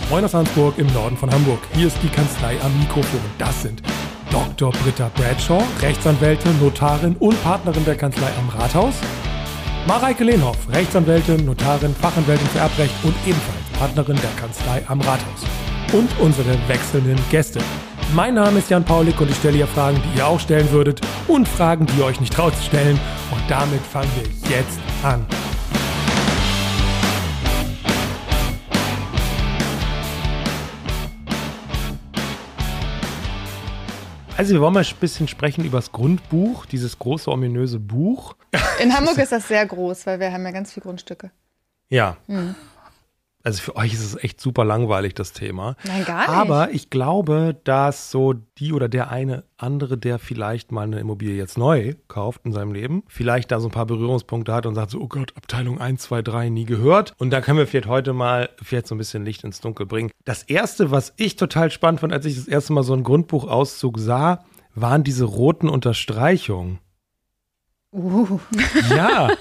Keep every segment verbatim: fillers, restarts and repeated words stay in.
Moin aus Ansburg im Norden von Hamburg. Hier ist die Kanzlei am Mikrofon. Das sind Doktor Britta Bradshaw, Rechtsanwältin, Notarin und Partnerin der Kanzlei am Rathaus. Mareike Lehnhoff, Rechtsanwältin, Notarin, Fachanwältin für Erbrecht und ebenfalls Partnerin der Kanzlei am Rathaus. Und unsere wechselnden Gäste. Mein Name ist Jan Paulik und ich stelle hier Fragen, die ihr auch stellen würdet und Fragen, die ihr euch nicht traut zu stellen. Und damit fangen wir jetzt an. Also wir wollen mal ein bisschen sprechen über das Grundbuch, dieses große, ominöse Buch. In Hamburg ist das sehr groß, weil wir haben ja ganz viele Grundstücke. Ja. Mhm. Also für euch ist es echt super langweilig, das Thema. Nein, gar nicht. Aber ich glaube, dass so die oder der eine andere, der vielleicht mal eine Immobilie jetzt neu kauft in seinem Leben, vielleicht da so ein paar Berührungspunkte hat und sagt so, oh Gott, Abteilung eins, zwei, drei, nie gehört. Und da können wir vielleicht heute mal vielleicht so ein bisschen Licht ins Dunkel bringen. Das Erste, was ich total spannend fand, als ich das erste Mal so einen Grundbuchauszug sah, waren diese roten Unterstreichungen. Uh. Ja,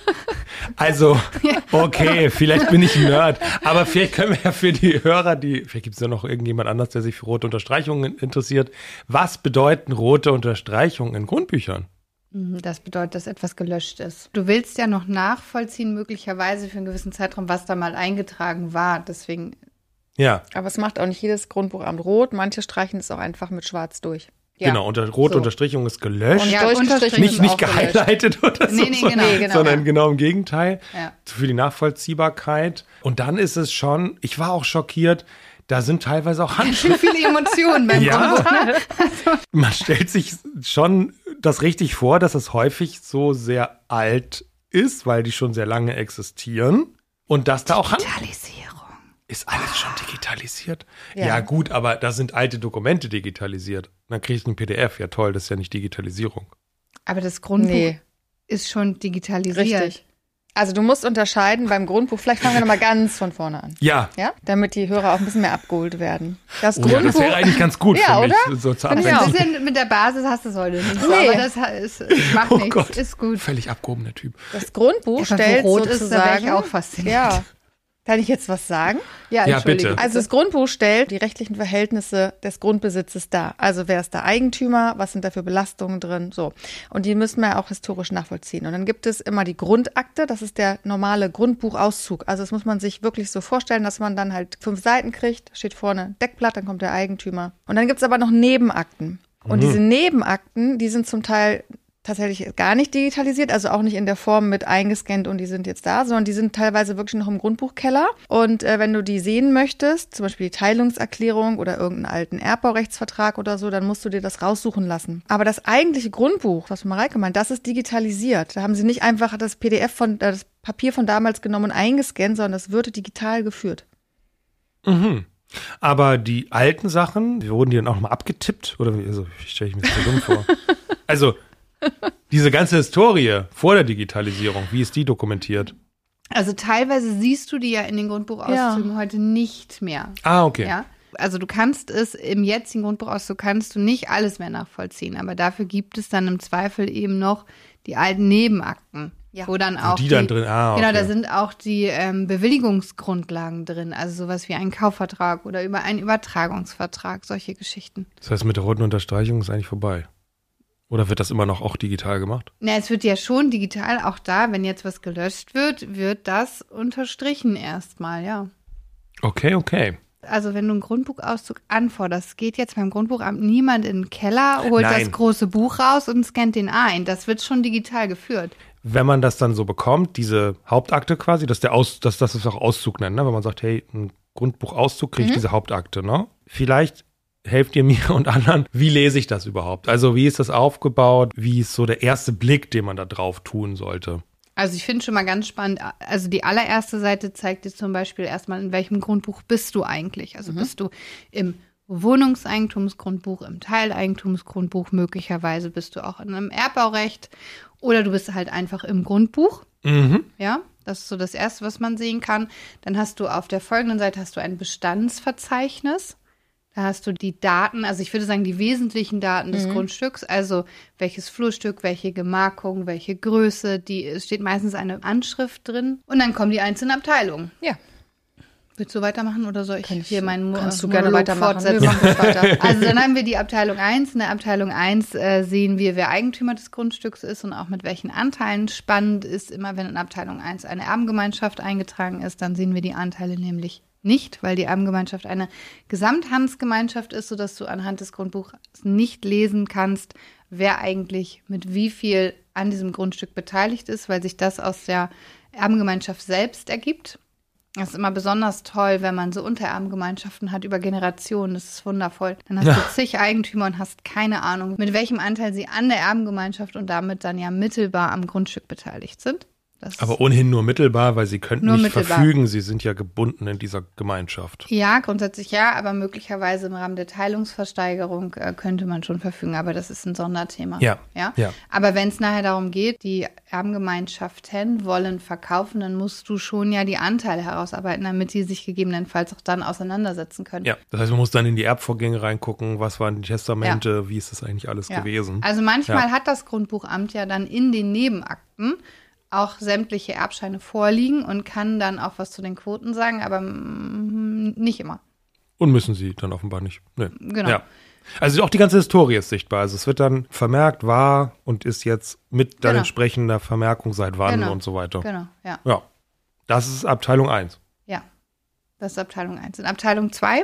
also, okay, vielleicht bin ich ein Nerd, aber vielleicht können wir ja für die Hörer, die, vielleicht gibt es ja noch irgendjemand anders, der sich für rote Unterstreichungen interessiert. Was bedeuten rote Unterstreichungen in Grundbüchern? Das bedeutet, dass etwas gelöscht ist. Du willst ja noch nachvollziehen, möglicherweise für einen gewissen Zeitraum, was da mal eingetragen war, deswegen. Ja. Aber es macht auch nicht jedes Grundbuchamt rot, manche streichen es auch einfach mit schwarz durch. Ja. Genau, unter rote so. Unterstrichung ist gelöscht. Und ja, Unterstrichung nicht ist nicht auch gehighlightet gelöscht. oder so, nee, nee, sondern, genau, genau, sondern ja. genau im Gegenteil. Ja. Für die Nachvollziehbarkeit. Und dann ist es schon, ich war auch schockiert, da sind teilweise auch Handschriften. Viele Emotionen beim Ja, Grundbuch. man stellt sich schon das richtig vor, dass es häufig so sehr alt ist, weil die schon sehr lange existieren. Und dass da auch Hand Digitalisierung. Ist alles schon digitalisiert? Ja. Ja. ja gut, aber da sind alte Dokumente digitalisiert. Dann kriege ich ein P D F. Ja toll, das ist ja nicht Digitalisierung. Aber das Grundbuch Nee. ist schon digitalisiert. Richtig. Also du musst unterscheiden beim Grundbuch, vielleicht fangen wir nochmal ganz von vorne an. Ja. Ja, damit die Hörer auch ein bisschen mehr abgeholt werden. Das Oh, ja, das Grundbuch, wäre eigentlich ganz gut Ja, für mich. oder? So zur Finde ich Ein auch. Abwechslung. bisschen mit der Basis hast du es heute nicht. So, Nee. aber das ist, es macht Oh nichts. Gott. Ist gut. Völlig abgehobener Typ. das Grundbuch Einfach, wo stellt rot ist, da sozusagen, wäre ich auch fasziniert. Ja. Kann ich jetzt was sagen? Ja, Ja, Entschuldige. bitte. Also das Grundbuch stellt die rechtlichen Verhältnisse des Grundbesitzes dar. Also wer ist der Eigentümer, was sind da für Belastungen drin, so. Und die müssen wir auch historisch nachvollziehen. Und dann gibt es immer die Grundakte, das ist der normale Grundbuchauszug. Also das muss man sich wirklich so vorstellen, dass man dann halt fünf Seiten kriegt, steht vorne Deckblatt, dann kommt der Eigentümer. Und dann gibt es aber noch Nebenakten. Und Mhm. diese Nebenakten, die sind zum Teil tatsächlich gar nicht digitalisiert, also auch nicht in der Form mit eingescannt und die sind jetzt da, sondern die sind teilweise wirklich noch im Grundbuchkeller. Und äh, wenn du die sehen möchtest, zum Beispiel die Teilungserklärung oder irgendeinen alten Erbbaurechtsvertrag oder so, dann musst du dir das raussuchen lassen. Aber das eigentliche Grundbuch, was Mareike meint, das ist digitalisiert. Da haben sie nicht einfach das P D F von, äh, das Papier von damals genommen und eingescannt, sondern das wird digital geführt. Mhm. Aber die alten Sachen, wurden die dann auch mal abgetippt? Oder wie, also, wie stelle ich mir das so dumm vor? Also, diese ganze Historie vor der Digitalisierung, wie ist die dokumentiert? Also teilweise siehst du die ja in den Grundbuchauszügen heute nicht mehr. Ah, okay. Ja. Also du kannst es im jetzigen Grundbuchauszug kannst du nicht alles mehr nachvollziehen, aber dafür gibt es dann im Zweifel eben noch die alten Nebenakten, Ja. wo dann auch die dann drin, ah, okay. Genau, da sind auch die ähm, Bewilligungsgrundlagen drin, also sowas wie ein Kaufvertrag oder über einen Übertragungsvertrag, solche Geschichten. Das heißt, mit der roten Unterstreichung ist eigentlich vorbei. Oder wird das immer noch auch digital gemacht? Na, es wird ja schon digital, auch da, wenn jetzt was gelöscht wird, wird das unterstrichen erstmal, ja. Okay, okay. Also wenn du einen Grundbuchauszug anforderst, geht jetzt beim Grundbuchamt niemand in den Keller, holt Nein. das große Buch raus und scannt den ein. Das wird schon digital geführt. Wenn man das dann so bekommt, diese Hauptakte quasi, dass der Aus, dass das ist auch Auszug nennen, ne? Wenn man sagt, hey, ein Grundbuchauszug kriege ich Mhm. diese Hauptakte, ne? Vielleicht helft ihr mir und anderen, wie lese ich das überhaupt? Also wie ist das aufgebaut? Wie ist so der erste Blick, den man da drauf tun sollte? Also ich finde schon mal ganz spannend, also die allererste Seite zeigt dir zum Beispiel erstmal, in welchem Grundbuch bist du eigentlich? Also Mhm. bist du im Wohnungseigentumsgrundbuch, im Teileigentumsgrundbuch, möglicherweise bist du auch in einem Erbbaurecht oder du bist halt einfach im Grundbuch, Mhm. ja? Das ist so das Erste, was man sehen kann. Dann hast du auf der folgenden Seite hast du ein Bestandsverzeichnis. Da hast du die Daten, also ich würde sagen, die wesentlichen Daten des Mhm. Grundstücks, also welches Flurstück, welche Gemarkung, welche Größe, die es steht meistens eine Anschrift drin und dann kommen die einzelnen Abteilungen. Ja. Willst du weitermachen oder soll ich, Kann ich hier meinen Mo- kannst du Monolog gerne weitermachen. fortsetzen? Wir machen das weiter. Also dann haben wir die Abteilung eins. In der Abteilung eins äh, sehen wir, wer Eigentümer des Grundstücks ist und auch mit welchen Anteilen. Spannend ist immer, wenn in Abteilung eins eine Erbengemeinschaft eingetragen ist, dann sehen wir die Anteile nämlich nicht, weil die Erbengemeinschaft eine Gesamthandsgemeinschaft ist, sodass du anhand des Grundbuchs nicht lesen kannst, wer eigentlich mit wie viel an diesem Grundstück beteiligt ist, weil sich das aus der Erbengemeinschaft selbst ergibt. Das ist immer besonders toll, wenn man so Untererbengemeinschaften hat über Generationen. Das ist wundervoll. Dann hast Ja. du zig Eigentümer und hast keine Ahnung, mit welchem Anteil sie an der Erbengemeinschaft und damit dann ja mittelbar am Grundstück beteiligt sind. Das Aber ohnehin nur mittelbar, weil sie könnten Nur nicht mittelbar. verfügen. Sie sind ja gebunden in dieser Gemeinschaft. Ja, grundsätzlich ja, aber möglicherweise im Rahmen der Teilungsversteigerung äh, könnte man schon verfügen, aber das ist ein Sonderthema. Ja, ja? ja. Aber wenn es nachher darum geht, die Erbengemeinschaften wollen verkaufen, dann musst du schon ja die Anteile herausarbeiten, damit die sich gegebenenfalls auch dann auseinandersetzen können. Ja, das heißt, man muss dann in die Erbvorgänge reingucken, was waren die Testamente, wie ist das eigentlich alles Ja. gewesen. Also manchmal Ja. hat das Grundbuchamt ja dann in den Nebenakten auch sämtliche Erbscheine vorliegen und kann dann auch was zu den Quoten sagen, aber mm, nicht immer. Und müssen sie dann offenbar nicht. Nee. Genau. Ja. Also auch die ganze Historie ist sichtbar. Also es wird dann vermerkt, war und ist jetzt mit dann Genau. entsprechender Vermerkung seit wann Genau. und so weiter. Genau, ja. Ja, das ist Abteilung eins. Ja, das ist Abteilung eins. In Abteilung zwei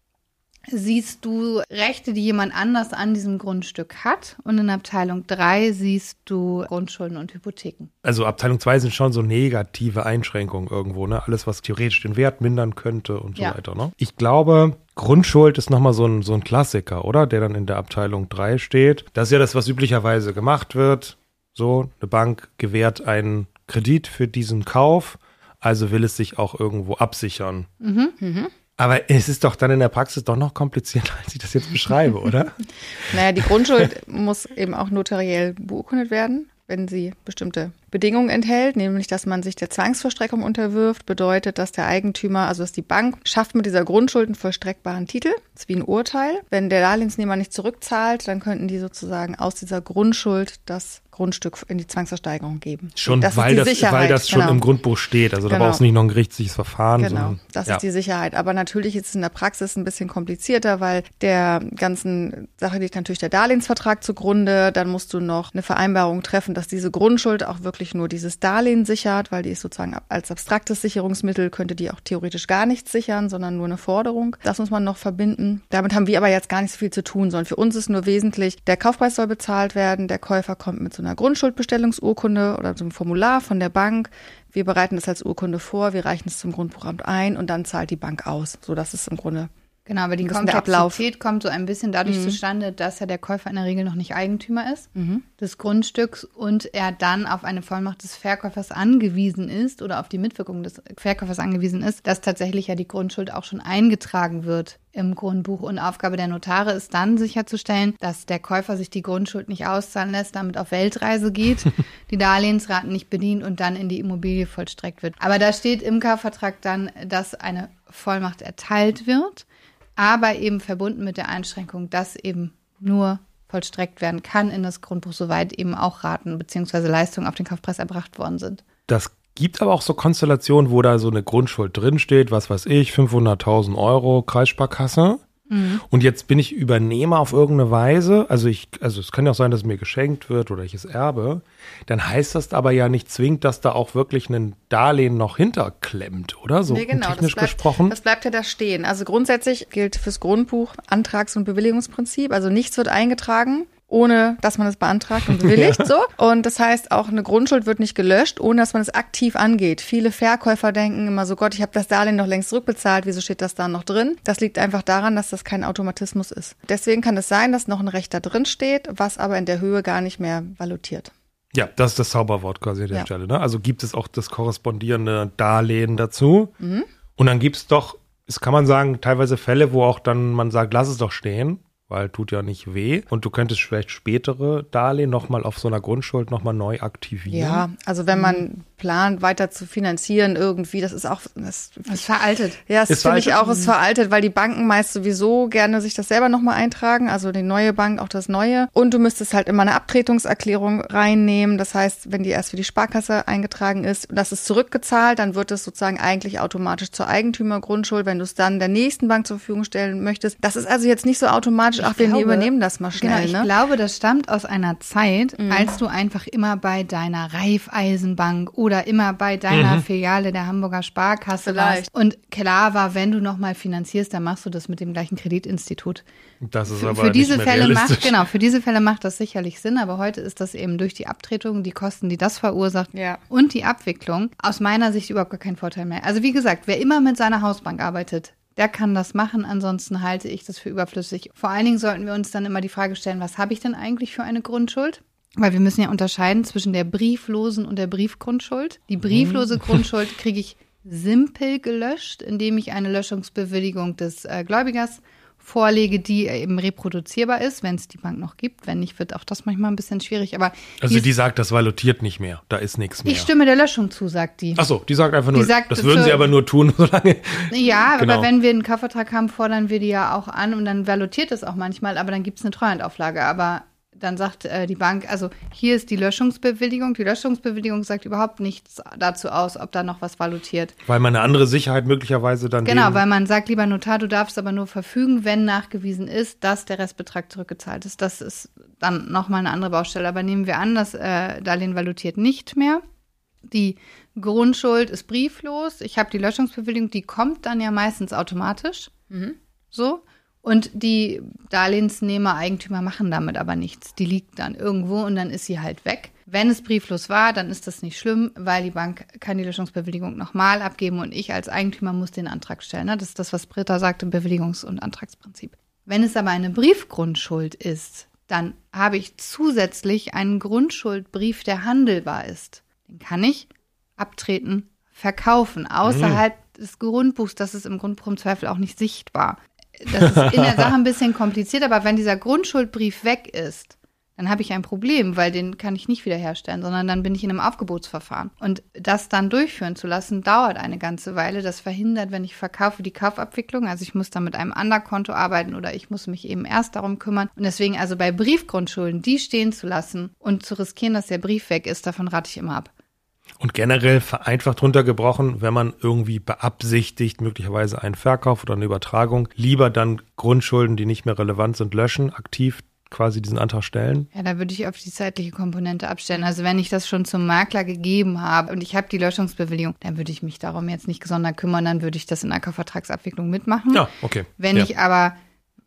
siehst du Rechte, die jemand anders an diesem Grundstück hat. Und in Abteilung drei siehst du Grundschulden und Hypotheken. Also Abteilung zwei sind schon so negative Einschränkungen irgendwo, ne? Alles, was theoretisch den Wert mindern könnte und so Ja. weiter, ne? Ich glaube, Grundschuld ist nochmal so ein, so ein Klassiker, oder? Der dann in der Abteilung drei steht. Das ist ja das, was üblicherweise gemacht wird. So, eine Bank gewährt einen Kredit für diesen Kauf, also will es sich auch irgendwo absichern. Mhm. Mhm. Aber es ist doch dann in der Praxis doch noch komplizierter, als ich das jetzt beschreibe, oder? Naja, die Grundschuld muss eben auch notariell beurkundet werden, wenn sie bestimmte Bedingungen enthält, nämlich, dass man sich der Zwangsvollstreckung unterwirft, bedeutet, dass der Eigentümer, also dass die Bank, schafft mit dieser Grundschuld einen vollstreckbaren Titel. Das ist wie ein Urteil. Wenn der Darlehensnehmer nicht zurückzahlt, dann könnten die sozusagen aus dieser Grundschuld das Grundstück in die Zwangsversteigerung geben. Schon, das weil, ist die das, Sicherheit. weil das schon genau. im Grundbuch steht. Also da Genau. brauchst du nicht noch ein gerichtliches Verfahren. Genau, sondern, das ja. ist die Sicherheit. Aber natürlich ist es in der Praxis ein bisschen komplizierter, weil der ganzen Sache liegt natürlich der Darlehensvertrag zugrunde. Dann musst du noch eine Vereinbarung treffen, dass diese Grundschuld auch wirklich nur dieses Darlehen sichert, weil die ist sozusagen als abstraktes Sicherungsmittel, könnte die auch theoretisch gar nichts sichern, sondern nur eine Forderung. Das muss man noch verbinden. Damit haben wir aber jetzt gar nicht so viel zu tun, sondern für uns ist nur wesentlich, der Kaufpreis soll bezahlt werden, der Käufer kommt mit so einer Grundschuldbestellungsurkunde oder so einem Formular von der Bank. Wir bereiten das als Urkunde vor, wir reichen es zum Grundbuchamt ein und dann zahlt die Bank aus. So, das ist im Grunde Genau, aber die ein bisschen der Ablauf. Komplexität kommt so ein bisschen dadurch Mhm. zustande, dass ja der Käufer in der Regel noch nicht Eigentümer ist Mhm. des Grundstücks und er dann auf eine Vollmacht des Verkäufers angewiesen ist oder auf die Mitwirkung des Verkäufers angewiesen ist, dass tatsächlich ja die Grundschuld auch schon eingetragen wird im Grundbuch. Und Aufgabe der Notare ist dann sicherzustellen, dass der Käufer sich die Grundschuld nicht auszahlen lässt, damit auf Weltreise geht, die Darlehensraten nicht bedient und dann in die Immobilie vollstreckt wird. Aber da steht im Kaufvertrag dann, dass eine Vollmacht erteilt wird, aber eben verbunden mit der Einschränkung, dass eben nur vollstreckt werden kann in das Grundbuch, soweit eben auch Raten bzw. Leistungen auf den Kaufpreis erbracht worden sind. Das gibt aber auch so Konstellationen, wo da so eine Grundschuld drinsteht, was weiß ich, fünfhunderttausend Euro Kreissparkasse. Mhm. Und jetzt bin ich Übernehmer auf irgendeine Weise, also ich, also es kann ja auch sein, dass es mir geschenkt wird oder ich es erbe, dann heißt das aber ja nicht zwingend, dass da auch wirklich ein Darlehen noch hinterklemmt, oder? So Nee, genau, technisch das bleibt, gesprochen. Das bleibt ja da stehen. Also grundsätzlich gilt fürs Grundbuch Antrags- und Bewilligungsprinzip. Also nichts wird eingetragen, ohne dass man es beantragt und bewilligt. Ja. So. Und das heißt, auch eine Grundschuld wird nicht gelöscht, ohne dass man es aktiv angeht. Viele Verkäufer denken immer so, Gott, ich habe das Darlehen noch längst zurückbezahlt, wieso steht das da noch drin? Das liegt einfach daran, dass das kein Automatismus ist. Deswegen kann es sein, dass noch ein Recht da drin steht, was aber in der Höhe gar nicht mehr valutiert. Ja, das ist das Zauberwort quasi an der Ja. Stelle. Ne? Also gibt es auch das korrespondierende Darlehen dazu. Mhm. Und dann gibt es doch, es kann man sagen, teilweise Fälle, wo auch dann man sagt, lass es doch stehen, weil tut ja nicht weh. Und du könntest vielleicht spätere Darlehen nochmal auf so einer Grundschuld nochmal neu aktivieren. Ja, also wenn man plant, weiter zu finanzieren irgendwie, das ist auch, das, das ist veraltet. Ja, das ist finde ich veraltet. auch, ist veraltet, weil die Banken meist sowieso gerne sich das selber nochmal eintragen, also die neue Bank, auch das neue. Und du müsstest halt immer eine Abtretungserklärung reinnehmen. Das heißt, wenn die erst für die Sparkasse eingetragen ist und das ist zurückgezahlt, dann wird es sozusagen eigentlich automatisch zur Eigentümergrundschuld, wenn du es dann der nächsten Bank zur Verfügung stellen möchtest. Das ist also jetzt nicht so automatisch, ach, wir glaube, übernehmen das mal schnell. Genau, ich ne? glaube, das stammt aus einer Zeit, mhm. als du einfach immer bei deiner Raiffeisenbank oder immer bei deiner mhm. Filiale der Hamburger Sparkasse Vielleicht. warst. Und klar war, wenn du nochmal finanzierst, dann machst du das mit dem gleichen Kreditinstitut. Das ist für, aber für diese nicht mehr Fälle realistisch. macht Genau, für diese Fälle macht das sicherlich Sinn, aber heute ist das eben durch die Abtretung, die Kosten, die das verursacht ja. und die Abwicklung aus meiner Sicht überhaupt gar kein Vorteil mehr. Also wie gesagt, wer immer mit seiner Hausbank arbeitet, der kann das machen, ansonsten halte ich das für überflüssig. Vor allen Dingen sollten wir uns dann immer die Frage stellen, was habe ich denn eigentlich für eine Grundschuld? Weil wir müssen ja unterscheiden zwischen der brieflosen und der Briefgrundschuld. Die brieflose Grundschuld kriege ich simpel gelöscht, indem ich eine Löschungsbewilligung des äh, Gläubigers vorlege, die eben reproduzierbar ist, wenn es die Bank noch gibt. Wenn nicht, wird auch das manchmal ein bisschen schwierig. Aber also die, die sagt, das valutiert nicht mehr, da ist nichts mehr. Ich stimme der Löschung zu, sagt die. Ach so, die sagt einfach nur, sagt, das würden sie aber nur tun, solange... Ja, genau. aber wenn wir einen Kaufvertrag haben, fordern wir die ja auch an und dann valutiert es auch manchmal, aber dann gibt es eine Treuhandauflage. Aber dann sagt äh, die Bank, also hier ist die Löschungsbewilligung. Die Löschungsbewilligung sagt überhaupt nichts dazu aus, ob da noch was valutiert. Weil man eine andere Sicherheit möglicherweise dann... Genau, weil man sagt, lieber Notar, du darfst aber nur verfügen, wenn nachgewiesen ist, dass der Restbetrag zurückgezahlt ist. Das ist dann nochmal eine andere Baustelle. Aber nehmen wir an, das äh, Darlehen valutiert nicht mehr. Die Grundschuld ist brieflos. Ich habe die Löschungsbewilligung, die kommt dann ja meistens automatisch. Mhm. So. Und die Darlehensnehmer, Eigentümer machen damit aber nichts. Die liegt dann irgendwo und dann ist sie halt weg. Wenn es brieflos war, dann ist das nicht schlimm, weil die Bank kann die Löschungsbewilligung nochmal abgeben und ich als Eigentümer muss den Antrag stellen. Das ist das, was Britta sagt im Bewilligungs- und Antragsprinzip. Wenn es aber eine Briefgrundschuld ist, dann habe ich zusätzlich einen Grundschuldbrief, der handelbar ist. Den kann ich abtreten, verkaufen, außerhalb mhm. des Grundbuchs. Das ist im Grundbuch im Zweifel auch nicht sichtbar. Das ist in der Sache ein bisschen kompliziert, aber wenn dieser Grundschuldbrief weg ist, dann habe ich ein Problem, weil den kann ich nicht wiederherstellen, sondern dann bin ich in einem Aufgebotsverfahren. Und das dann durchführen zu lassen, dauert eine ganze Weile. Das verhindert, wenn ich verkaufe, die Kaufabwicklung. Also ich muss dann mit einem Underkonto arbeiten oder ich muss mich eben erst darum kümmern. Und deswegen also bei Briefgrundschulden, die stehen zu lassen und zu riskieren, dass der Brief weg ist, davon rate ich immer ab. Und generell vereinfacht runtergebrochen, wenn man irgendwie beabsichtigt, möglicherweise einen Verkauf oder eine Übertragung, lieber dann Grundschulden, die nicht mehr relevant sind, löschen, aktiv quasi diesen Antrag stellen? Ja, da würde ich auf die zeitliche Komponente abstellen. Also wenn ich das schon zum Makler gegeben habe und ich habe die Löschungsbewilligung, dann würde ich mich darum jetzt nicht gesondert kümmern, dann würde ich das in der Kaufvertragsabwicklung mitmachen. Ja, okay. Wenn ja. ich aber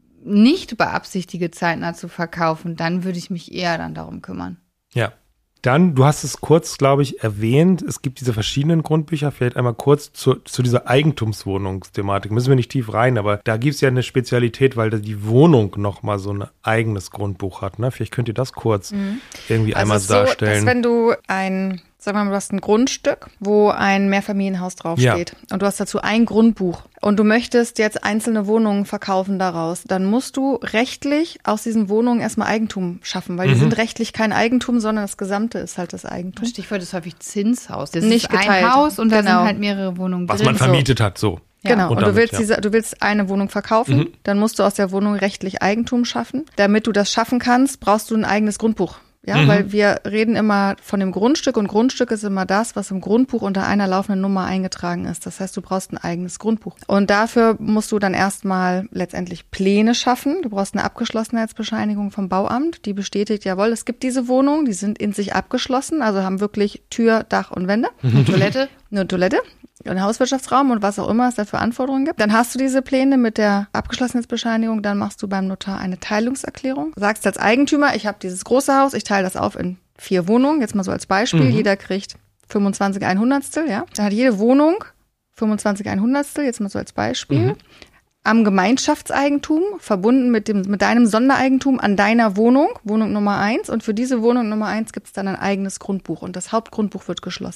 nicht beabsichtige, zeitnah zu verkaufen, dann würde ich mich eher dann darum kümmern. Ja. Dann, du hast es kurz, glaube ich, erwähnt, es gibt diese verschiedenen Grundbücher, vielleicht einmal kurz zu, zu dieser Eigentumswohnungsthematik. Müssen wir nicht tief rein, aber da gibt es ja eine Spezialität, weil die Wohnung nochmal so ein eigenes Grundbuch hat. Ne? Vielleicht könnt ihr das kurz mhm. irgendwie also einmal so, darstellen. Dass wenn du ein, sagen wir mal, du hast ein Grundstück, wo ein Mehrfamilienhaus draufsteht ja. und du hast dazu ein Grundbuch und du möchtest jetzt einzelne Wohnungen verkaufen daraus, dann musst du rechtlich aus diesen Wohnungen erstmal Eigentum schaffen, weil mhm. die sind rechtlich kein Eigentum, sondern das Gesamte ist halt das Eigentum. Stichwort ist häufig Zinshaus. Das Nicht ist geteilt. Ein Haus und genau. da sind halt mehrere Wohnungen Was drin. man vermietet so. hat, so. Ja. Genau, und, und damit, du willst ja. diese, du willst eine Wohnung verkaufen, mhm. dann musst du aus der Wohnung rechtlich Eigentum schaffen. Damit du das schaffen kannst, brauchst du ein eigenes Grundbuch. Ja, mhm. weil wir reden immer von dem Grundstück und Grundstück ist immer das, was im Grundbuch unter einer laufenden Nummer eingetragen ist. Das heißt, du brauchst ein eigenes Grundbuch. Und dafür musst du dann erstmal letztendlich Pläne schaffen. Du brauchst eine Abgeschlossenheitsbescheinigung vom Bauamt, die bestätigt, jawohl, es gibt diese Wohnungen, die sind in sich abgeschlossen, also haben wirklich Tür, Dach und Wände. Mhm. Toilette. Eine Toilette. Ein Hauswirtschaftsraum und was auch immer es da für Anforderungen gibt. Dann hast du diese Pläne mit der Abgeschlossenheitsbescheinigung, dann machst du beim Notar eine Teilungserklärung. Sagst als Eigentümer, ich habe dieses große Haus, ich teile das auf in vier Wohnungen, jetzt mal so als Beispiel, mhm. jeder kriegt fünfundzwanzig ein Hundertstel, ja. Dann hat jede Wohnung fünfundzwanzig ein Hundertstel, jetzt mal so als Beispiel. Mhm. Am Gemeinschaftseigentum, verbunden mit dem mit deinem Sondereigentum an deiner Wohnung, Wohnung Nummer eins. Und für diese Wohnung Nummer eins gibt es dann ein eigenes Grundbuch und das Hauptgrundbuch wird geschlossen.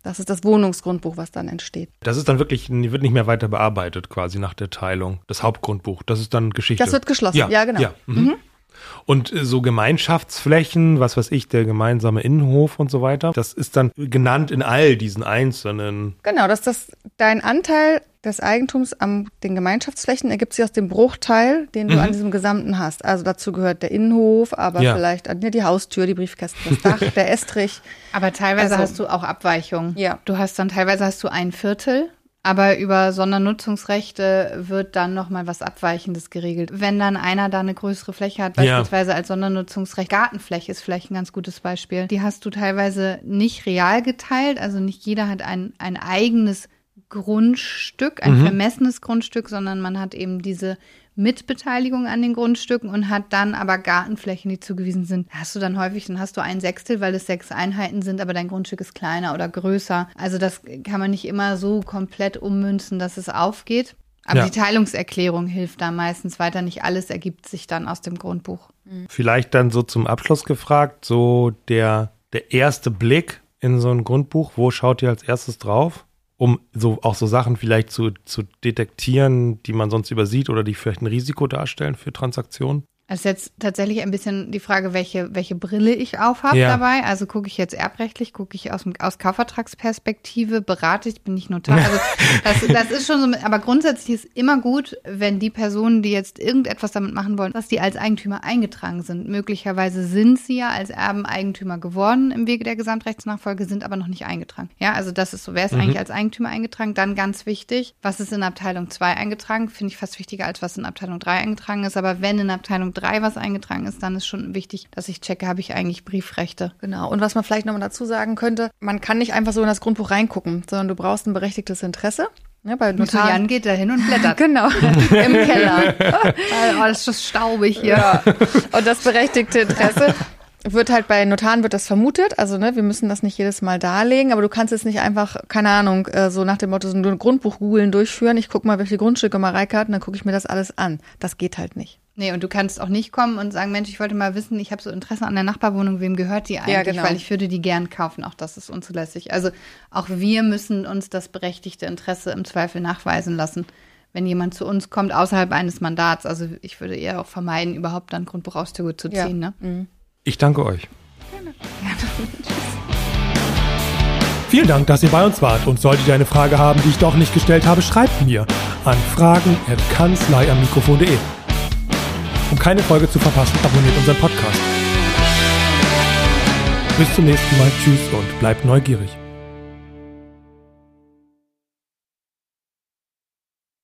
Das ist das Wohnungsgrundbuch, was dann entsteht. Das ist dann wirklich, wird nicht mehr weiter bearbeitet quasi nach der Teilung. Das Hauptgrundbuch, das ist dann Geschichte. Das wird geschlossen, ja, ja genau. Ja. Mhm. Mhm. Und so Gemeinschaftsflächen, was weiß ich, der gemeinsame Innenhof und so weiter, das ist dann genannt in all diesen einzelnen. Genau, dass das dein Anteil des Eigentums an den Gemeinschaftsflächen ergibt sich aus dem Bruchteil, den du mhm. an diesem Gesamten hast. Also dazu gehört der Innenhof, aber ja. vielleicht ja, die Haustür, die Briefkästen, das Dach, der Estrich. Aber teilweise also, hast du auch Abweichungen. Ja. Du hast dann teilweise hast du ein Viertel. Aber über Sondernutzungsrechte wird dann nochmal was Abweichendes geregelt. Wenn dann einer da eine größere Fläche hat, beispielsweise ja. als Sondernutzungsrecht, Gartenfläche ist vielleicht ein ganz gutes Beispiel. Die hast du teilweise nicht real geteilt, also nicht jeder hat ein, ein eigenes Grundstück, ein mhm. vermessenes Grundstück, sondern man hat eben diese Mitbeteiligung an den Grundstücken und hat dann aber Gartenflächen, die zugewiesen sind. Hast du dann häufig, dann hast du ein Sechstel, weil es sechs Einheiten sind, aber dein Grundstück ist kleiner oder größer. Also das kann man nicht immer so komplett ummünzen, dass es aufgeht. Aber ja. die Teilungserklärung hilft da meistens weiter. Nicht alles ergibt sich dann aus dem Grundbuch. Vielleicht dann so zum Abschluss gefragt, so der, der erste Blick in so ein Grundbuch, wo schaut ihr als erstes drauf? Um so auch so Sachen vielleicht zu, zu detektieren, die man sonst übersieht oder die vielleicht ein Risiko darstellen für Transaktionen? Es ist jetzt tatsächlich ein bisschen die Frage, welche, welche Brille ich aufhabe ja. dabei. Also gucke ich jetzt erbrechtlich, gucke ich aus, aus Kaufvertragsperspektive, berate ich, bin ich Notar. Also das, das ist schon so, aber grundsätzlich ist immer gut, wenn die Personen, die jetzt irgendetwas damit machen wollen, dass die als Eigentümer eingetragen sind. Möglicherweise sind sie ja als Erben Eigentümer geworden im Wege der Gesamtrechtsnachfolge, sind aber noch nicht eingetragen. Ja, also das ist so, wer ist mhm. eigentlich als Eigentümer eingetragen? Dann ganz wichtig, was ist in Abteilung zwei eingetragen? Finde ich fast wichtiger, als was in Abteilung drei eingetragen ist. Aber wenn in Abteilung drei was eingetragen ist, dann ist schon wichtig, dass ich checke, habe ich eigentlich Briefrechte. Genau. Und was man vielleicht nochmal dazu sagen könnte, man kann nicht einfach so in das Grundbuch reingucken, sondern du brauchst ein berechtigtes Interesse. Ja, bei Notaren. Jan geht da hin und blättert. Genau, im Keller. Oh, das ist staubig hier. Ja. Und das berechtigte Interesse wird halt bei Notaren wird das vermutet, also ne, wir müssen das nicht jedes Mal darlegen, aber du kannst jetzt nicht einfach, keine Ahnung, so nach dem Motto, so ein Grundbuch googeln durchführen, ich gucke mal, welche Grundstücke Mareike hat und dann gucke ich mir das alles an. Das geht halt nicht. Nee, und du kannst auch nicht kommen und sagen, Mensch, ich wollte mal wissen, ich habe so Interesse an der Nachbarwohnung, wem gehört die eigentlich, ja, genau. weil ich würde die gern kaufen. Auch das ist unzulässig. Also auch wir müssen uns das berechtigte Interesse im Zweifel nachweisen lassen, wenn jemand zu uns kommt, außerhalb eines Mandats. Also ich würde eher auch vermeiden, überhaupt dann Grundbuch aus der Tür zu ziehen. Ja. Ne? Mhm. Ich danke euch. Gerne. Gerne. Vielen Dank, dass ihr bei uns wart. Und solltet ihr eine Frage haben, die ich doch nicht gestellt habe, schreibt mir an fragen at kanzlei am mikrofon punkt de. Um keine Folge zu verpassen, abonniert unseren Podcast. Bis zum nächsten Mal. Tschüss und bleibt neugierig.